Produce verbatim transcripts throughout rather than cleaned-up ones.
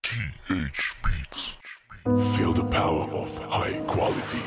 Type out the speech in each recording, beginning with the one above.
ти эйч Beats. Feel the power of high quality.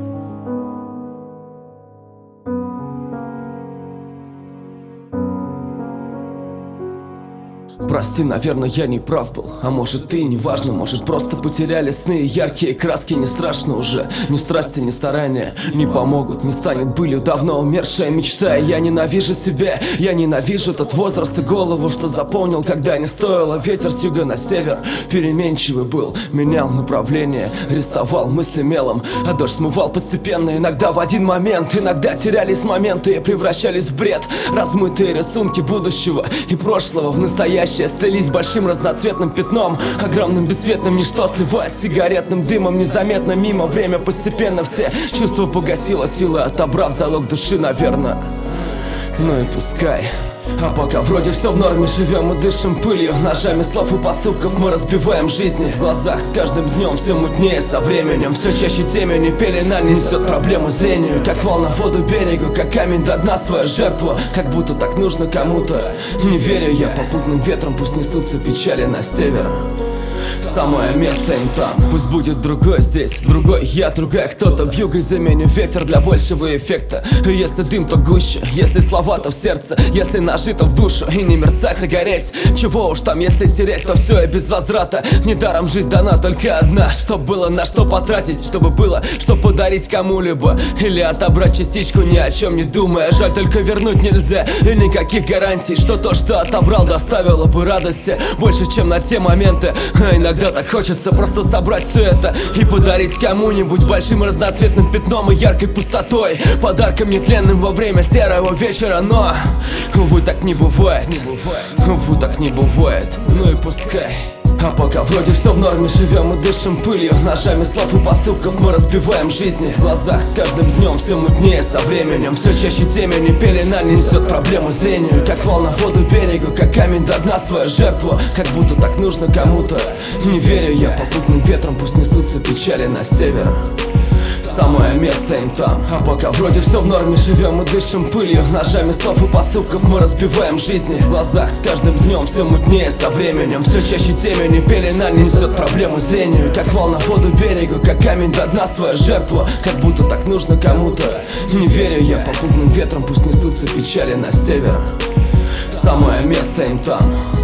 Прости, наверное, я не прав был. А может ты, неважно, может просто потеряли сны и яркие краски. Не страшно уже, ни страсти, ни старания не помогут. Не станет былью давно умершая мечта. И я ненавижу себя, я ненавижу тот возраст и голову, что заполнил, когда не стоило. Ветер с юга на север переменчивый был, менял направление, рисовал мысли мелом, а дождь смывал постепенно. Иногда в один момент, иногда терялись моменты и превращались в бред. Размытые рисунки будущего и прошлого в настоящее слились большим разноцветным пятном, огромным бесцветным ничто, сливаясь с сигаретным дымом. Незаметно мимо время постепенно все чувства погасило, силы отобрав залог души, наверное. Ну и пускай. А пока вроде все в норме, живем и дышим пылью. Ножами слов и поступков мы разбиваем жизни. В глазах с каждым днем все мутнее со временем. Все чаще темени пелена несет проблемы зрению. Как волна в воду берегу, как камень до дна своя жертва. Как будто так нужно кому-то. Не верю я попутным ветром, пусть несутся печали на север. Самое место им там. Пусть будет другой здесь, другой я, другая кто-то. В юго заменю ветер для большего эффекта. И если дым, то гуще, если слова, то в сердце. Если ножи, то в душу, и не мерцать, а гореть. Чего уж там, если терять, то все и без возврата. Недаром жизнь дана только одна. Чтоб было на что потратить, чтобы было что подарить кому-либо. Или отобрать частичку, ни о чем не думая. Жаль, только вернуть нельзя, и никаких гарантий, что то, что отобрал, доставило бы радости больше, чем на те моменты. А иногда так хочется просто собрать все это и подарить кому-нибудь большим разноцветным пятном и яркой пустотой, подарком нетленным во время серого вечера. Но, увы, так не бывает, увы, так не бывает, ну и пускай. А пока вроде все в норме, живем и дышим пылью. Ножами слов и поступков мы разбиваем жизни. В глазах с каждым днем все мутнее со временем. Все чаще темени пелена несет проблемы зрению. Как волна в воду берегу, как камень до дна своя жертва. Как будто так нужно кому-то. Не верю я попутным ветром, пусть несутся печали на север. Самое место им там. А пока вроде все в норме, живем и дышим пылью. Ножами слов и поступков мы разбиваем жизни. В глазах с каждым днем все мутнее со временем. Все чаще темени пелена несет проблемы зрению. Как волна в воду берегу, как камень до дна своя жертва. Как будто так нужно кому-то. Не верю я попутным ветром, пусть несутся печали на север. Самое место им там.